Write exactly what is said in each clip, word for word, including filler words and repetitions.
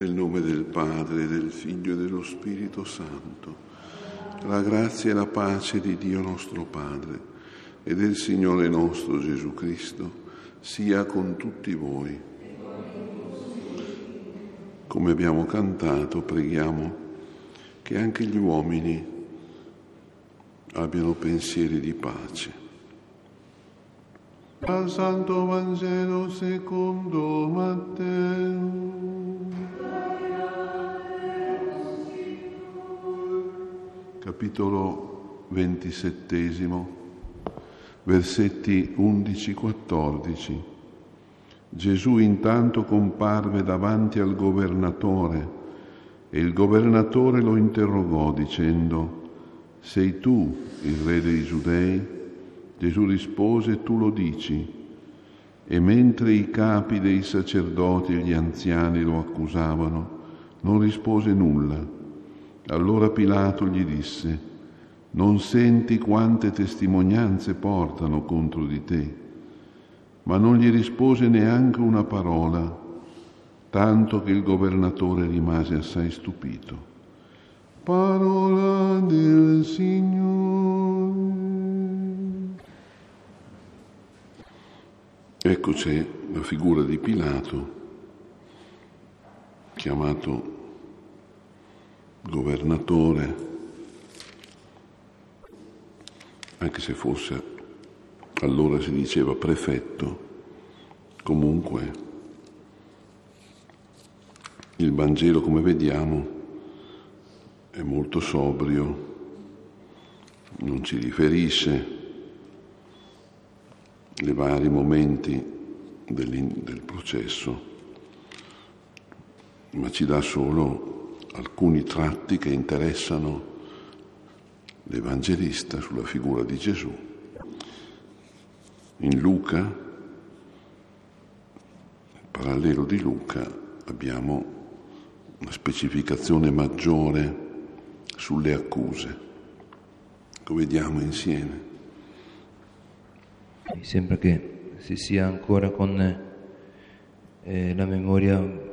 Nel nome del Padre, del Figlio e dello Spirito Santo, la grazia e la pace di Dio nostro Padre e del Signore nostro Gesù Cristo sia con tutti voi. Come abbiamo cantato, preghiamo che anche gli uomini abbiano pensieri di pace. Al Santo Vangelo secondo Matteo. Capitolo ventisettesimo, versetti undici quattordici. Gesù intanto comparve davanti al governatore e il governatore lo interrogò dicendo: «Sei tu il re dei Giudei?» Gesù rispose: «Tu lo dici». E mentre i capi dei sacerdoti e gli anziani lo accusavano, non rispose nulla. Allora Pilato gli disse: «Non senti quante testimonianze portano contro di te?» Ma non gli rispose neanche una parola, tanto che il governatore rimase assai stupito. Parola del Signore. Ecco c'è la figura di Pilato, chiamato governatore, anche se forse allora si diceva prefetto. Comunque il Vangelo, come vediamo, è molto sobrio, non ci riferisce i vari momenti del processo, ma ci dà solo alcuni tratti che interessano l'Evangelista sulla figura di Gesù. In Luca, nel parallelo di Luca, abbiamo una specificazione maggiore sulle accuse. Lo vediamo insieme. Mi sembra che si sia ancora con eh, la memoria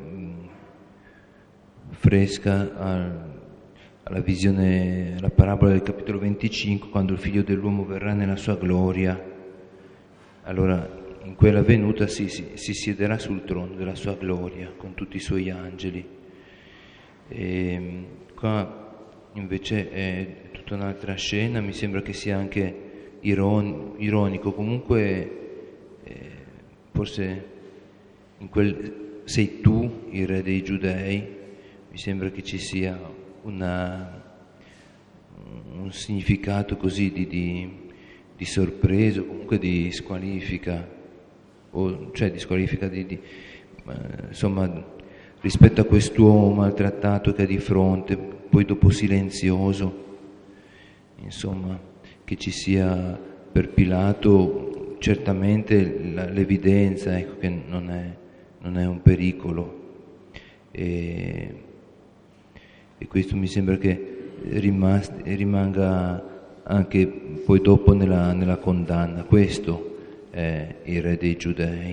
fresca al, alla visione, alla parabola del capitolo venticinque, quando il Figlio dell'uomo verrà nella sua gloria. Allora in quella venuta si, si, si siederà sul trono della sua gloria con tutti i suoi angeli. E qua invece è tutta un'altra scena, mi sembra che sia anche iron, ironico, comunque eh, forse in quel sei tu il re dei Giudei. Mi sembra che ci sia una, un significato così di, di, di sorpresa, comunque di squalifica, o, cioè di squalifica di, di eh, insomma, rispetto a quest'uomo maltrattato che ha di fronte, poi dopo silenzioso, insomma, che ci sia per Pilato certamente la, l'evidenza, ecco, che non è, non è un pericolo. E, E questo mi sembra che rimas- rimanga anche poi dopo nella, nella condanna. Questo è il re dei Giudei.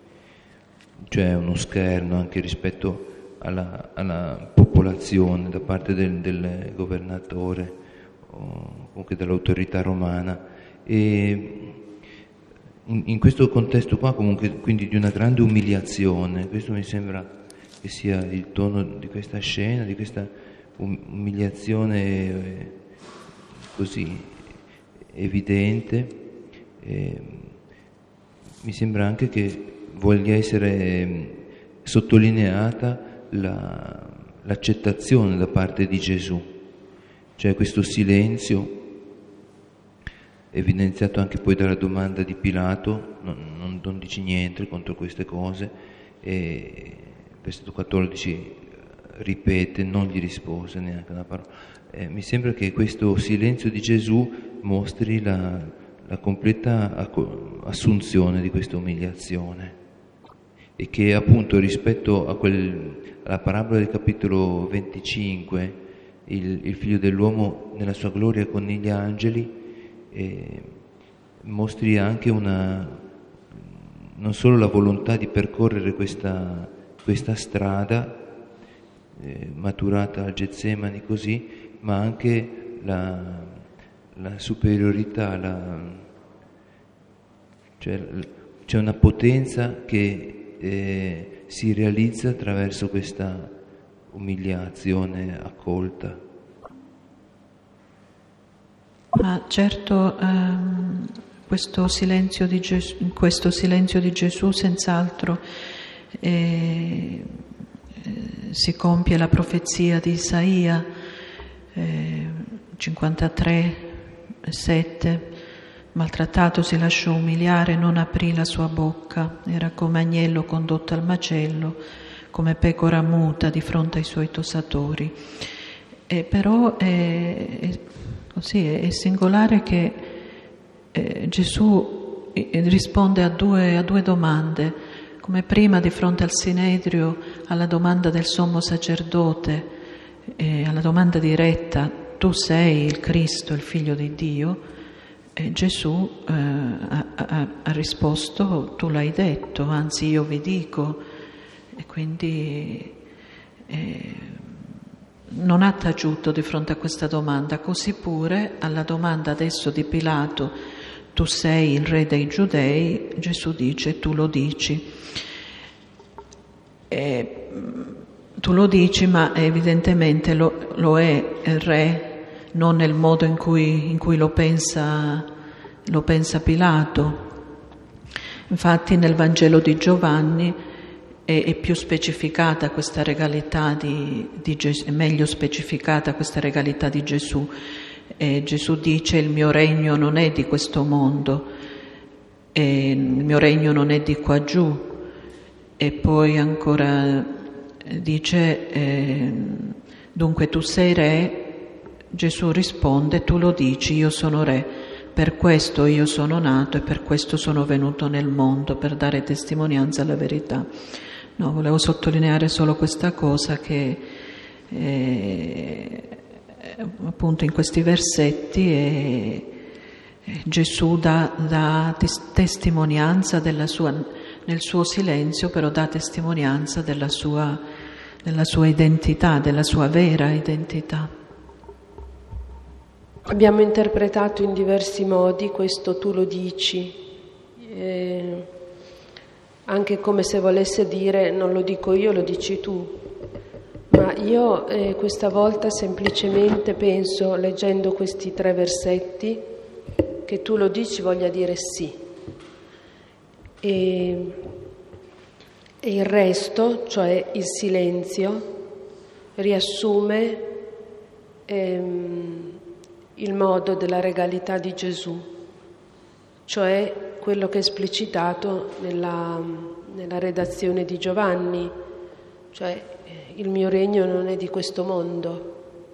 Cioè uno scherno anche rispetto alla, alla popolazione da parte del, del governatore o comunque dell'autorità romana. E in, in questo contesto qua comunque quindi di una grande umiliazione. Questo mi sembra che sia il tono di questa scena, di questa umiliazione così evidente. E mi sembra anche che voglia essere sottolineata la, l'accettazione da parte di Gesù, cioè questo silenzio evidenziato anche poi dalla domanda di Pilato: non, non, non dici niente contro queste cose. E versetto quattordici ripete, non gli rispose neanche una parola. Eh, mi sembra che questo silenzio di Gesù mostri la, la completa assunzione di questa umiliazione, e che appunto rispetto a quel, alla parabola del capitolo venticinque, il, il Figlio dell'uomo nella sua gloria con gli angeli, eh, mostri anche una, non solo la volontà di percorrere questa, questa strada, eh, maturata al Getsemani così, ma anche la, la superiorità, la, cioè c'è una potenza che eh, si realizza attraverso questa umiliazione accolta. Ma certo, ehm, questo silenzio di Gesù, questo silenzio di Gesù senz'altro eh, eh, si compie la profezia di Isaia eh, cinquantatré sette. Maltrattato si lasciò umiliare, non aprì la sua bocca, era come agnello condotto al macello, come pecora muta di fronte ai suoi tossatori. E però è, è, così, è singolare che eh, Gesù risponde a due, a due domande, come prima di fronte al Sinedrio alla domanda del sommo sacerdote, eh, alla domanda diretta: tu sei il Cristo, il Figlio di Dio? E Gesù eh, ha, ha, ha risposto: tu l'hai detto, anzi io vi dico. E quindi eh, non ha taciuto di fronte a questa domanda. Così pure alla domanda adesso di Pilato: tu sei il re dei Giudei? Gesù dice: tu lo dici. E, tu lo dici, ma evidentemente lo, lo è il re, non nel modo in cui, in cui lo pensa, lo pensa Pilato. Infatti nel Vangelo di Giovanni è, è più specificata questa regalità di, di Gesù, è meglio specificata questa regalità di Gesù. E Gesù dice: il mio regno non è di questo mondo, e il mio regno non è di qua giù. E poi ancora dice: eh, dunque tu sei re. Gesù risponde: tu lo dici, io sono re, per questo io sono nato e per questo sono venuto nel mondo, per dare testimonianza alla verità. No, volevo sottolineare solo questa cosa, che eh, appunto in questi versetti eh, Gesù dà, dà tes- testimonianza della sua, nel suo silenzio, però dà testimonianza della sua, della sua identità, della sua vera identità. Abbiamo interpretato in diversi modi questo tu lo dici, eh, anche come se volesse dire non lo dico io, lo dici tu. Ma io eh, questa volta semplicemente penso, leggendo questi tre versetti, che tu lo dici voglia dire sì. E, e il resto, cioè il silenzio, riassume ehm, il modo della regalità di Gesù, cioè quello che è esplicitato nella, nella redazione di Giovanni, cioè il mio regno non è di questo mondo.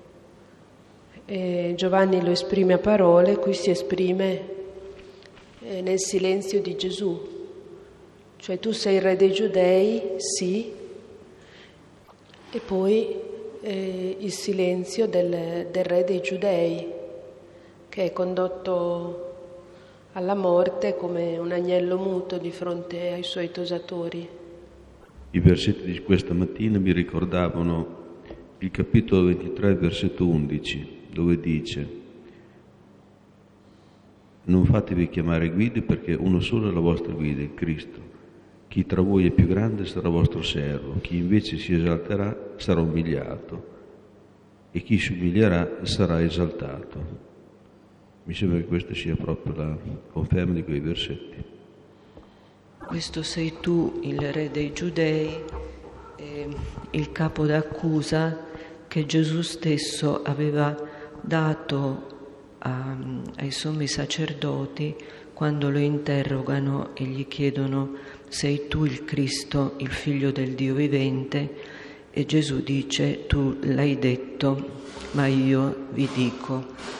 E Giovanni lo esprime a parole, qui si esprime eh, nel silenzio di Gesù, cioè tu sei il re dei Giudei, sì, e poi eh, il silenzio del, del re dei Giudei, che è condotto alla morte come un agnello muto di fronte ai suoi tosatori. I versetti di questa mattina mi ricordavano il capitolo ventitré, versetto undici, dove dice: non fatevi chiamare guide, perché uno solo è la vostra guida, il Cristo. Chi tra voi è più grande sarà vostro servo, chi invece si esalterà sarà umiliato, e chi si umilierà sarà esaltato. Mi sembra che questa sia proprio la conferma di quei versetti. Questo sei tu, il re dei Giudei, eh, il capo d'accusa che Gesù stesso aveva dato a, ai sommi sacerdoti quando lo interrogano e gli chiedono: sei tu il Cristo, il Figlio del Dio vivente? E Gesù dice: tu l'hai detto, ma io vi dico.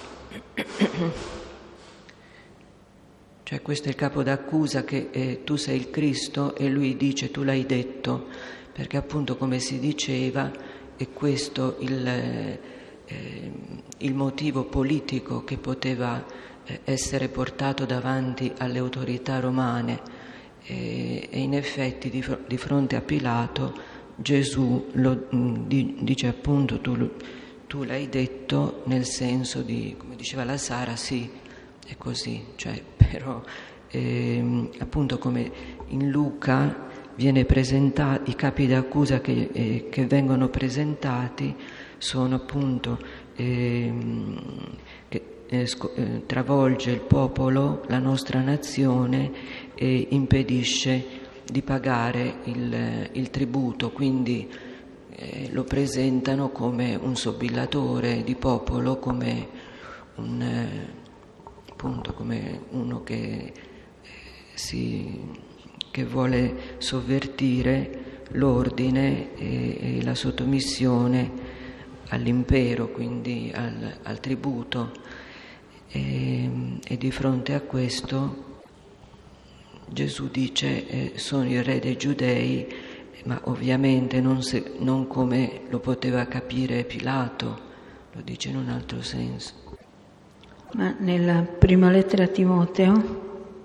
Cioè questo è il capo d'accusa, che eh, tu sei il Cristo, e lui dice: tu l'hai detto, perché appunto, come si diceva, è questo il, eh, il motivo politico che poteva eh, essere portato davanti alle autorità romane, e, e in effetti di, fr- di fronte a Pilato Gesù lo, dice appunto, tu, tu l'hai detto nel senso di, come diceva la Sara, sì, è così, cioè, però eh, appunto come in Luca viene presentato, i capi d'accusa che, eh, che vengono presentati sono appunto eh, che eh, sco- eh, travolge il popolo, la nostra nazione, e impedisce di pagare il, il tributo, quindi eh, lo presentano come un sobillatore di popolo, come un eh, appunto come uno che eh, si che vuole sovvertire l'ordine e, e la sottomissione all'impero, quindi al, al tributo, e, e di fronte a questo Gesù dice eh, sono il re dei Giudei, ma ovviamente non, se, non come lo poteva capire Pilato, lo dice in un altro senso. Ma nella prima lettera a Timoteo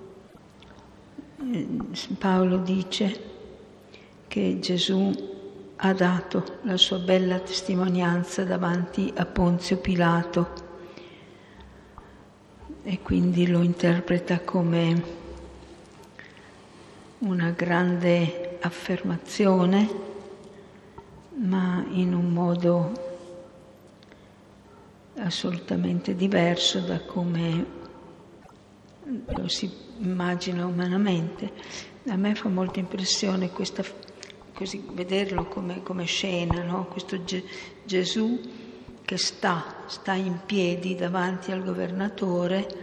Paolo dice che Gesù ha dato la sua bella testimonianza davanti a Ponzio Pilato e quindi lo interpreta come una grande affermazione, ma in un modo assolutamente diverso da come lo si immagina umanamente. A me fa molta impressione questa, così, vederlo come, come scena, no? Questo Ge- Gesù che sta, sta in piedi davanti al governatore,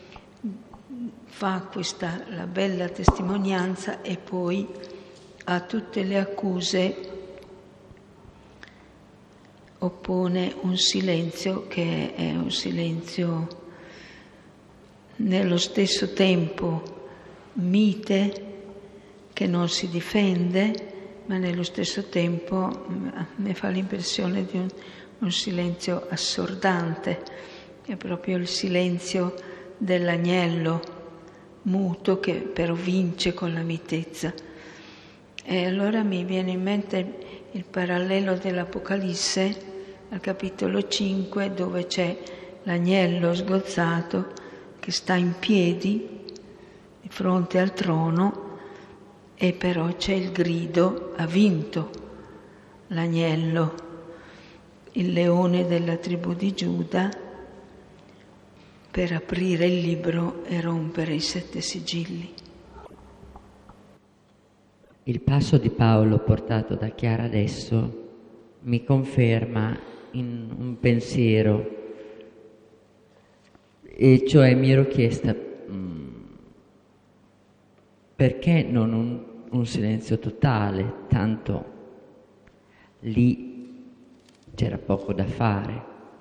fa questa la bella testimonianza e poi a tutte le accuse oppone un silenzio che è un silenzio nello stesso tempo mite, che non si difende, ma nello stesso tempo a me fa l'impressione di un, un silenzio assordante, è proprio il silenzio dell'agnello muto che però vince con la mitezza. E allora mi viene in mente il parallelo dell'Apocalisse al capitolo cinque, dove c'è l'agnello sgozzato che sta in piedi di fronte al trono e però c'è il grido: ha vinto l'agnello, il leone della tribù di Giuda, per aprire il libro e rompere i sette sigilli. Il passo di Paolo portato da Chiara adesso mi conferma in un pensiero, e cioè mi ero chiesta mh, perché non un, un silenzio totale, tanto lì c'era poco da fare.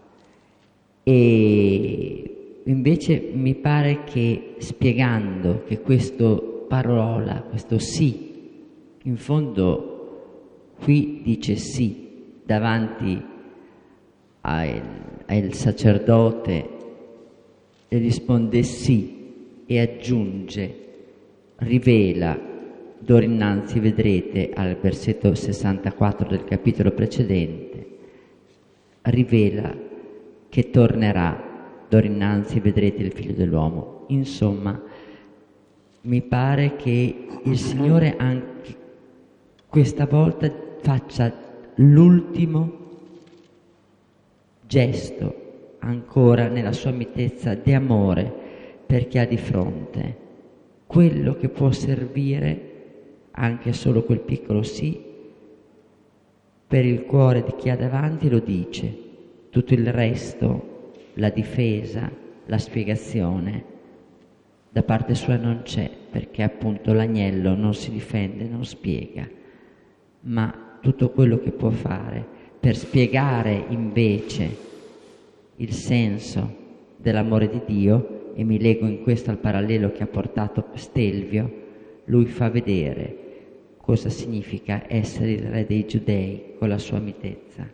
E invece mi pare che spiegando che questo parola, questo sì, in fondo qui dice sì davanti al, al sacerdote, e risponde sì e aggiunge, rivela, d'ora innanzi vedrete al versetto sessantaquattro del capitolo precedente, rivela che tornerà, d'ora innanzi vedrete il Figlio dell'uomo. Insomma, mi pare che il Signore anche questa volta faccia l'ultimo gesto ancora nella sua mitezza di amore per chi ha di fronte, quello che può servire anche solo quel piccolo sì per il cuore di chi ha davanti, lo dice. Tutto il resto, la difesa, la spiegazione, da parte sua non c'è, perché appunto l'agnello non si difende, non spiega, ma tutto quello che può fare per spiegare invece il senso dell'amore di Dio, e mi lego in questo al parallelo che ha portato Stelvio, lui fa vedere cosa significa essere il re dei Giudei con la sua mitezza.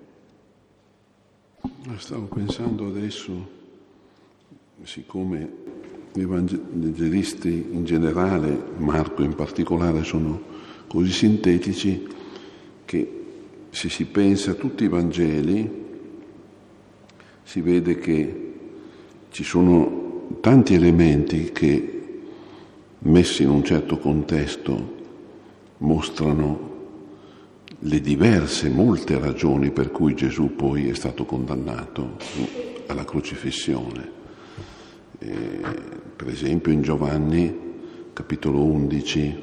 Stavo pensando adesso, siccome gli evangelisti in generale, Marco in particolare, sono così sintetici, che se si pensa a tutti i Vangeli, si vede che ci sono tanti elementi che, messi in un certo contesto, mostrano le diverse, molte ragioni per cui Gesù poi è stato condannato alla crocifissione. Eh, per esempio in Giovanni, capitolo undici,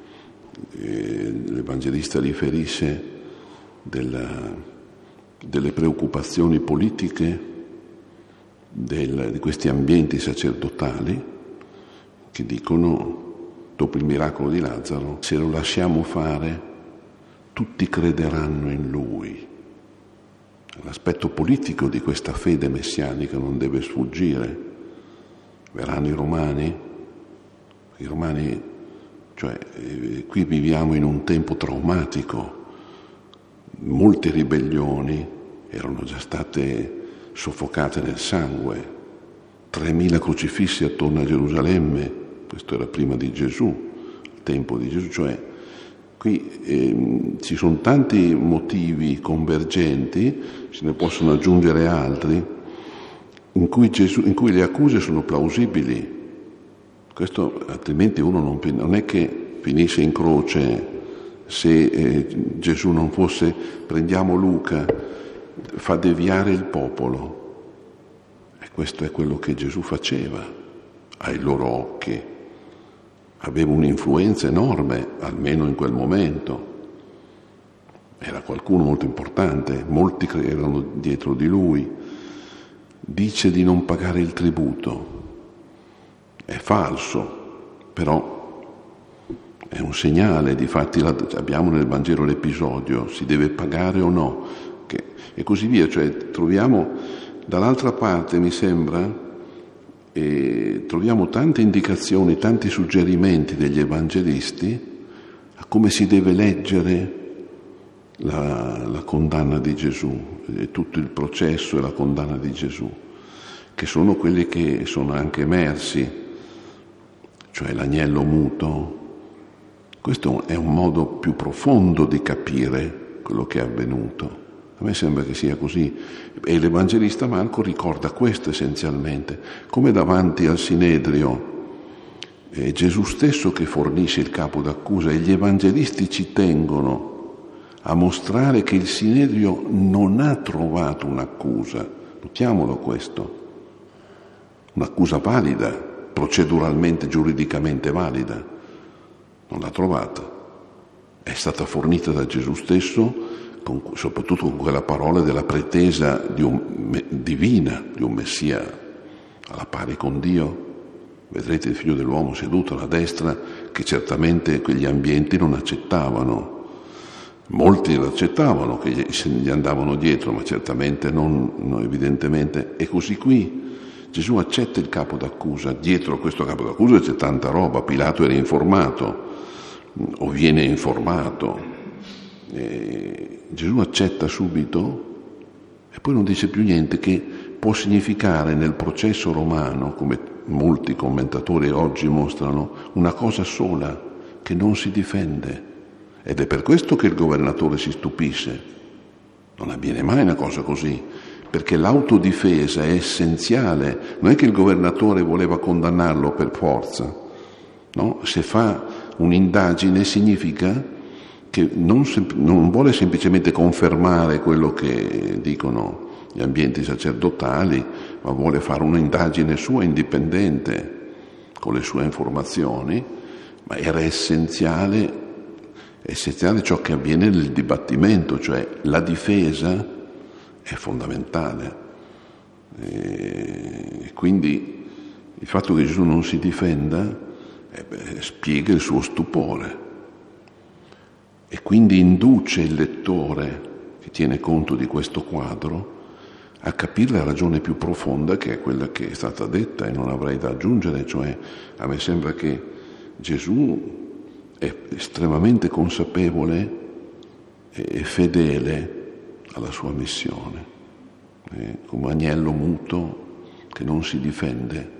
eh, l'Evangelista riferisce della, delle preoccupazioni politiche del, di questi ambienti sacerdotali che dicono, dopo il miracolo di Lazzaro, se lo lasciamo fare tutti crederanno in lui. L'aspetto politico di questa fede messianica non deve sfuggire. Verranno i Romani, i Romani, cioè eh, qui viviamo in un tempo traumatico, molte ribellioni erano già state soffocate nel sangue, tremila crocifissi attorno a Gerusalemme, questo era prima di Gesù, il tempo di Gesù, cioè qui eh, ci sono tanti motivi convergenti, se ne possono aggiungere altri, in cui, Gesù, in cui le accuse sono plausibili. Questo altrimenti uno non, non è che finisse in croce se eh, Gesù non fosse, prendiamo Luca, fa deviare il popolo. E questo è quello che Gesù faceva ai loro occhi. Aveva un'influenza enorme, almeno in quel momento. Era qualcuno molto importante, molti erano dietro di lui. Dice di non pagare il tributo. È falso, però è un segnale. Difatti abbiamo nel Vangelo l'episodio, si deve pagare o no, che, e così via. Cioè troviamo dall'altra parte, mi sembra, e troviamo tante indicazioni, tanti suggerimenti degli evangelisti a come si deve leggere la, la condanna di Gesù, tutto il processo e la condanna di Gesù, che sono quelli che sono anche emersi, cioè l'agnello muto. Questo è un modo più profondo di capire quello che è avvenuto. A me sembra che sia così, e l'Evangelista Marco ricorda questo essenzialmente, come davanti al Sinedrio è Gesù stesso che fornisce il capo d'accusa, e gli evangelisti ci tengono a mostrare che il Sinedrio non ha trovato un'accusa, notiamolo questo, un'accusa valida, proceduralmente, giuridicamente valida, non l'ha trovata, è stata fornita da Gesù stesso, Con, soprattutto con quella parola della pretesa di un, me, divina, di un Messia alla pari con Dio. Vedrete il Figlio dell'uomo seduto alla destra, che certamente quegli ambienti non accettavano. Molti lo accettavano, che gli, gli andavano dietro, ma certamente non, non evidentemente. E così qui Gesù accetta il capo d'accusa. Dietro a questo capo d'accusa c'è tanta roba. Pilato era informato, o viene informato. E Gesù accetta subito e poi non dice più niente, che può significare nel processo romano, come molti commentatori oggi mostrano, una cosa sola, che non si difende. Ed è per questo che il governatore si stupisce. Non avviene mai una cosa così, perché l'autodifesa è essenziale. Non è che il governatore voleva condannarlo per forza, no? Se fa un'indagine significa che non, non vuole semplicemente confermare quello che dicono gli ambienti sacerdotali, ma vuole fare un'indagine sua indipendente, con le sue informazioni, ma era essenziale, essenziale ciò che avviene nel dibattimento, cioè la difesa è fondamentale. E quindi il fatto che Gesù non si difenda eh beh, spiega il suo stupore. E quindi induce il lettore, che tiene conto di questo quadro, a capire la ragione più profonda, che è quella che è stata detta e non avrei da aggiungere, cioè a me sembra che Gesù è estremamente consapevole e fedele alla sua missione, eh, come agnello muto che non si difende.